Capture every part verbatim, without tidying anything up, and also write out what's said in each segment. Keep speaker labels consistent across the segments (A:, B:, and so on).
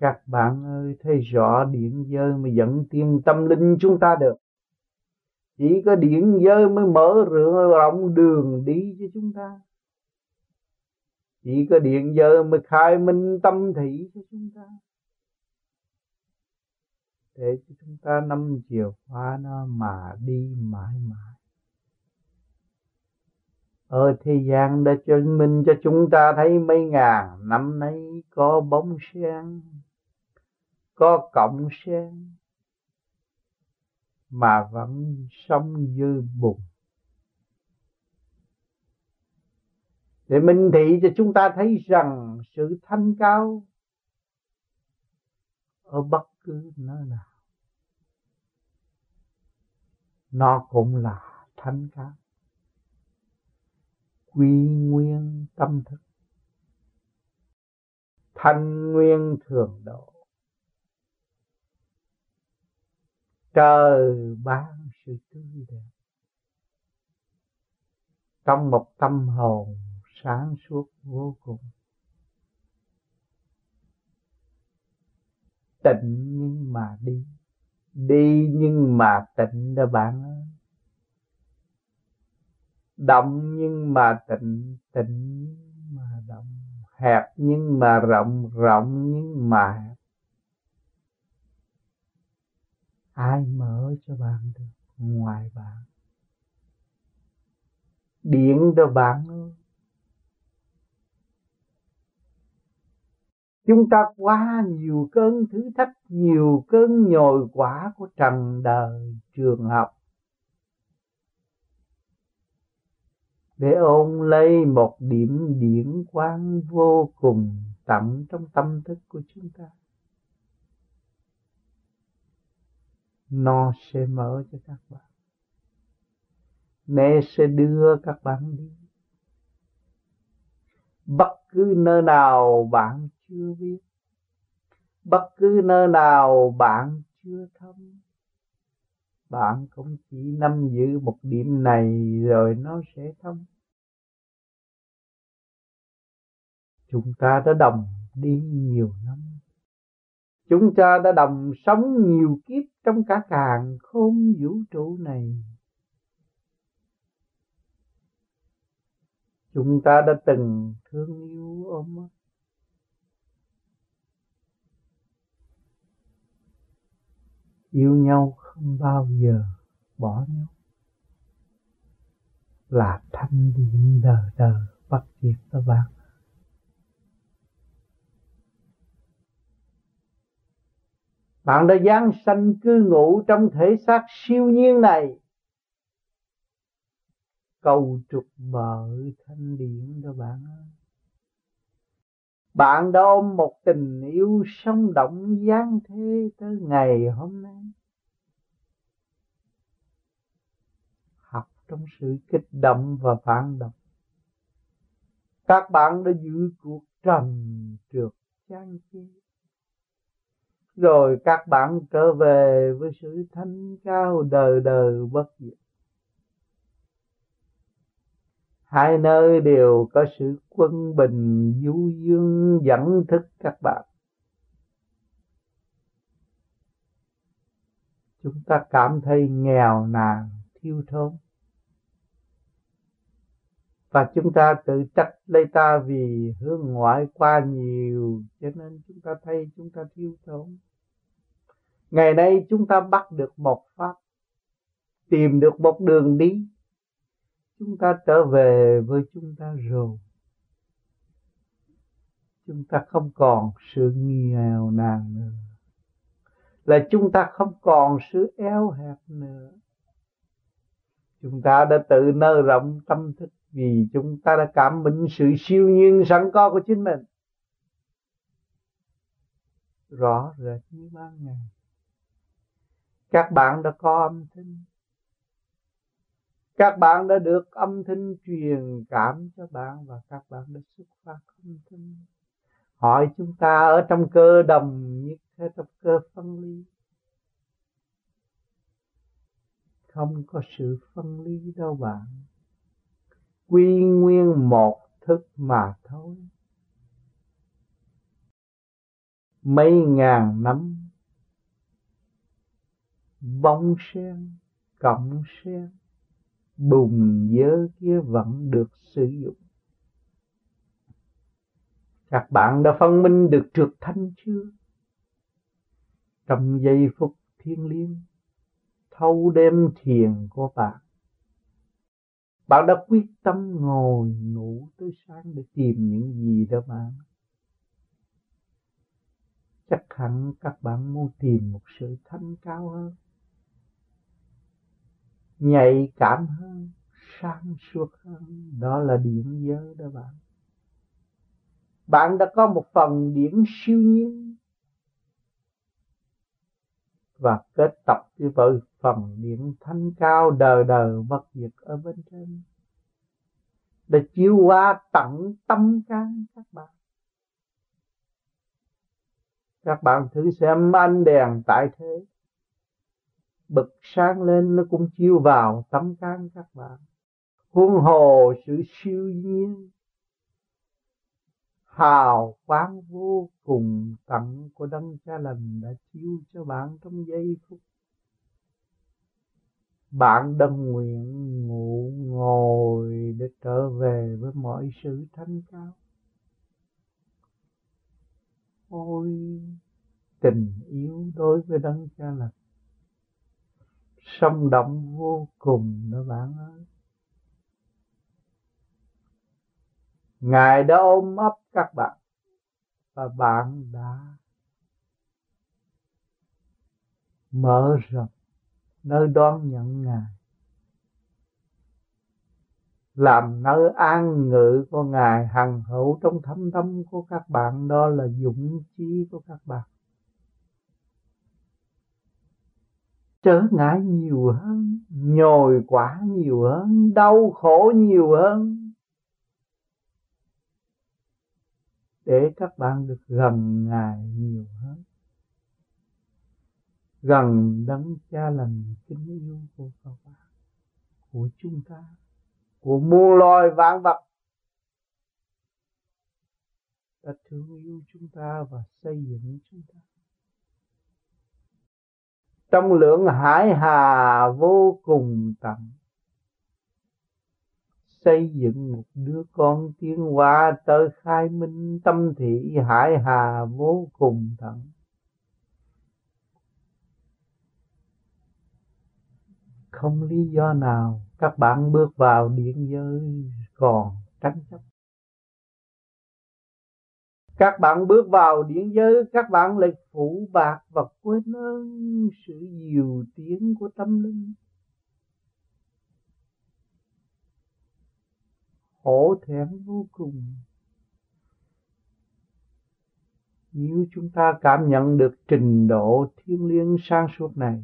A: Các bạn ơi, thấy rõ điện giới mới dẫn tiến tâm linh chúng ta được. Chỉ có điện giới mới mở rộng đường đi cho chúng ta. Chỉ có điện giới mới khai minh tâm thị cho chúng ta, để cho chúng ta nắm chìa khóa nó mà đi mãi mãi. Ở thế gian đã chứng minh cho chúng ta thấy mấy ngàn năm nay có bóng sen, có cọng sen mà vẫn sống dư bùn. Để minh thị cho chúng ta thấy rằng sự thanh cao ở bất cứ nơi nào nó cũng là thanh cao. Quy nguyên tâm thức, thanh nguyên thường độ. Trời ban sự tươi đẹp trong một tâm hồn sáng suốt vô cùng. Tịnh nhưng mà đi, đi nhưng mà tịnh đó bạn ơi. Động nhưng mà tịnh, tịnh nhưng mà động. Hẹp nhưng mà rộng, rộng nhưng mà hẹp. Ai mở cho bạn được ngoài bạn? Điện cho bạn ơi. Chúng ta qua nhiều cơn thử thách, nhiều cơn nhồi quả của trần đời trường học, để ôn lấy một điểm điển quang vô cùng tận trong tâm thức của chúng ta. Nó sẽ mở cho các bạn, nó sẽ đưa các bạn đi. Bất cứ nơi nào bạn chưa biết, bất cứ nơi nào bạn chưa thăm, bạn cũng chỉ nắm giữ một điểm này rồi nó sẽ thông. Chúng ta đã đồng đi nhiều năm, chúng ta đã đồng sống nhiều kiếp trong cả càn khôn vũ trụ này. Chúng ta đã từng thương yêu ôm ấp, yêu nhau không bao giờ bỏ nhau, là thanh điện đời đời bất diệt các bạn. Bạn đã giáng sanh cư ngụ trong thể xác siêu nhiên này, cầu trục bờ thanh điện đó bạn ơi. Bạn đã ôm một tình yêu sống động giáng thế tới ngày hôm nay. Học trong sự kích động và phản động, các bạn đã giữ cuộc trầm trượt chán chê, rồi các bạn trở về với sự thanh cao đời đời bất diệt. Hai nơi đều có sự quân bình du dương dẫn thức các bạn. Chúng ta cảm thấy nghèo nàn, thiếu thốn, và chúng ta tự trách lấy ta vì hướng ngoại qua nhiều, cho nên chúng ta thấy chúng ta thiếu thốn. Ngày nay chúng ta bắt được một pháp, tìm được một đường đi, chúng ta trở về với chúng ta rồi. Chúng ta không còn sự nghèo nàn nữa, là chúng ta không còn sự eo hẹp nữa. Chúng ta đã tự nới rộng tâm thức, vì chúng ta đã cảm minh sự siêu nhiên sẵn có của chính mình rõ rệt như ban ngày. Các bạn đã có âm thanh, các bạn đã được âm thanh truyền cảm cho bạn, và các bạn đã xuất phát âm thanh. Hỏi chúng ta ở trong cơ đồng nhất hay trong cơ phân ly? Không có sự phân ly đâu bạn. Quy nguyên một thức mà thôi. mấy ngàn năm bông sen, cọng sen, bùn dơ kia vẫn được sử dụng. Các bạn đã phân minh được trượt thanh chưa? Trong giây phút thiêng liêng, thâu đêm thiền của bạn, bạn đã quyết tâm ngồi ngủ tới sáng để tìm những gì đó bạn. Chắc hẳn các bạn muốn tìm một sự thanh cao hơn, nhạy cảm hơn, sáng suốt hơn. Đó là điển giới đó bạn. Bạn đã có một phần điển siêu nhiên và kết tập với phần điển thanh cao đời đời bất diệt ở bên trên, để chiếu qua tận tâm can các bạn. Các bạn thử xem ánh đèn tại thế, bật sáng lên nó cũng chiếu vào tâm can các bạn. Huống hồ sự siêu nhiên hào quang vô cùng tận của Đấng Cha Lành đã chiếu cho bạn trong giây phút bạn đâm nguyện ngủ ngồi để trở về với mọi sự thanh cao. Ôi tình yêu đối với Đấng Cha Lành sống động vô cùng đó bạn ơi. Ngài đã ôm ấp các bạn và bạn đã mở rộng nơi đón nhận Ngài, làm nơi an ngự của Ngài hằng hữu trong thâm tâm của các bạn. Đó là dũng chí của các bạn. Trở ngại nhiều hơn, nhồi quả nhiều hơn, đau khổ nhiều hơn, để các bạn được gần Ngài nhiều hơn, gần Đấng Cha Lành kính yêu của các bạn, của chúng ta, của muôn loài vạn vật đã thương yêu chúng ta và xây dựng chúng ta. Trong lượng hải hà vô cùng tận, xây dựng một đứa con tiến hóa tới khai minh tâm thị hải hà vô cùng tận. Không lý do nào các bạn bước vào điển giới còn tranh chấp. Các bạn bước vào điển giới, các bạn lại phụ bạc và quên ơn sự dìu tiến của tâm linh. Hổ thẹn vô cùng nếu chúng ta cảm nhận được trình độ thiêng liêng sáng suốt này.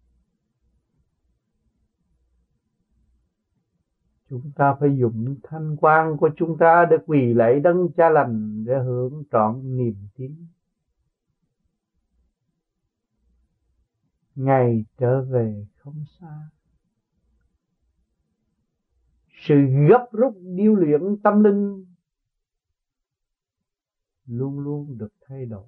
A: Chúng ta phải dùng thanh quan của chúng ta để quỳ lạy Đấng Cha Lành, để hưởng trọn niềm tin. Ngày trở về không xa. Sự gấp rút điêu luyện tâm linh luôn luôn được thay đổi,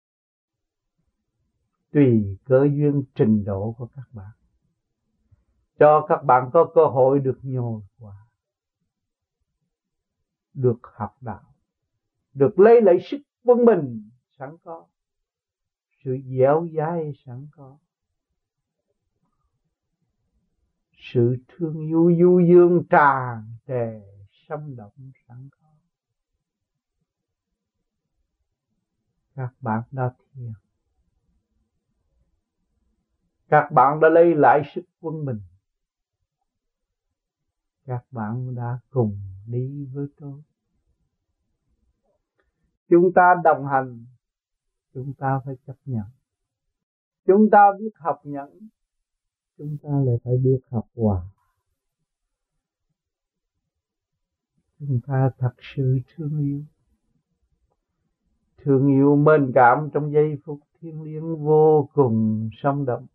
A: tùy cơ duyên trình độ của các bạn, cho các bạn có cơ hội được nhồi quả, được học đạo, được lấy lại sức quân bình sẵn có, sự dẻo dai sẵn có, sự thương yêu du dương tràn trề sống động sẵn có. Các bạn đã thiền, các bạn đã lấy lại sức quân bình, các bạn đã cùng đi với tôi. Chúng ta đồng hành, chúng ta phải chấp nhận. Chúng ta biết học nhẫn, chúng ta lại phải biết học hòa. Chúng ta thật sự thương yêu, thương yêu mến cảm trong giây phút thiêng liêng vô cùng sống động.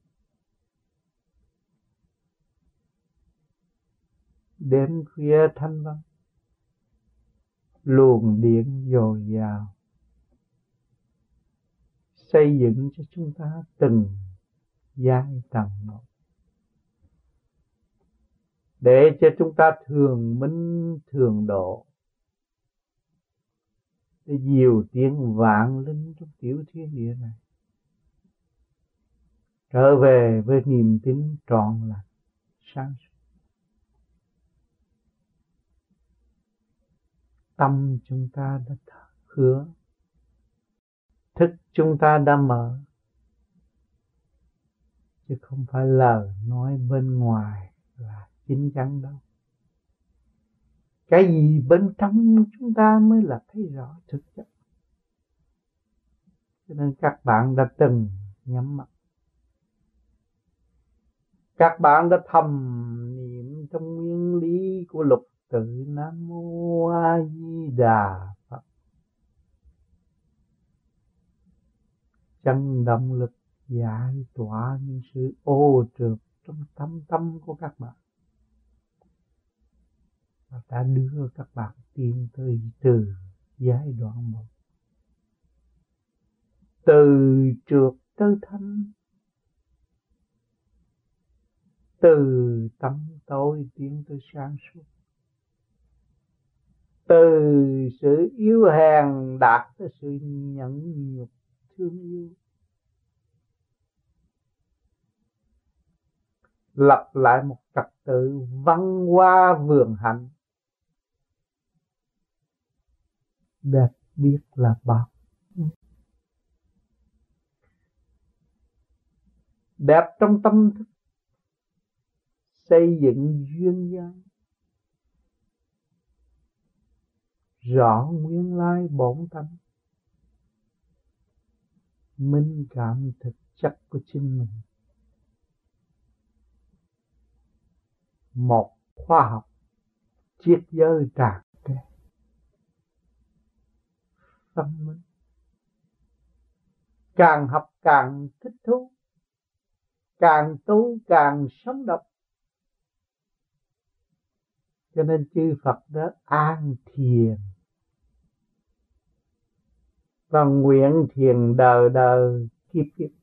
A: Đêm khuya thanh vắng, luồng điện dồi dào, xây dựng cho chúng ta từng giai tầng một, để cho chúng ta thường minh thường độ, để diều tiếng vạn linh trong tiểu thiên địa này trở về với niềm tin trọn lành sáng suốt. Tâm chúng ta đã hứa, thức chúng ta đã mở, chứ không phải lời nói bên ngoài là chính chắn đâu. Cái gì bên trong chúng ta mới là thấy rõ thực chất. Cho nên các bạn đã từng nhắm mắt, các bạn đã thầm niệm trong nguyên lý của lục tự Nam Mô A Di Đà Phật. Chân động lực giải tỏa những sự ô trượt trong tâm tâm của các bạn, và đã đưa các bạn tiến tới từ giai đoạn một, từ trượt tới thanh, từ tâm tối tiến tới sáng suốt, từ sự yếu hèn đạt tới sự nhẫn nhục thương yêu. Lập lại một trật tự văn hoa vườn hạnh đẹp biết là bao. Đẹp trong tâm thức, xây dựng duyên dáng, rõ nguyên lai bổn tánh, minh cảm thực chất của chính mình. Một khoa học triết giới tràn trề, tâm minh, càng học càng thích thú, càng tu càng sống động. Cho nên chư Phật đã an thiền và nguyện thiền đời đời kiếp kiếp.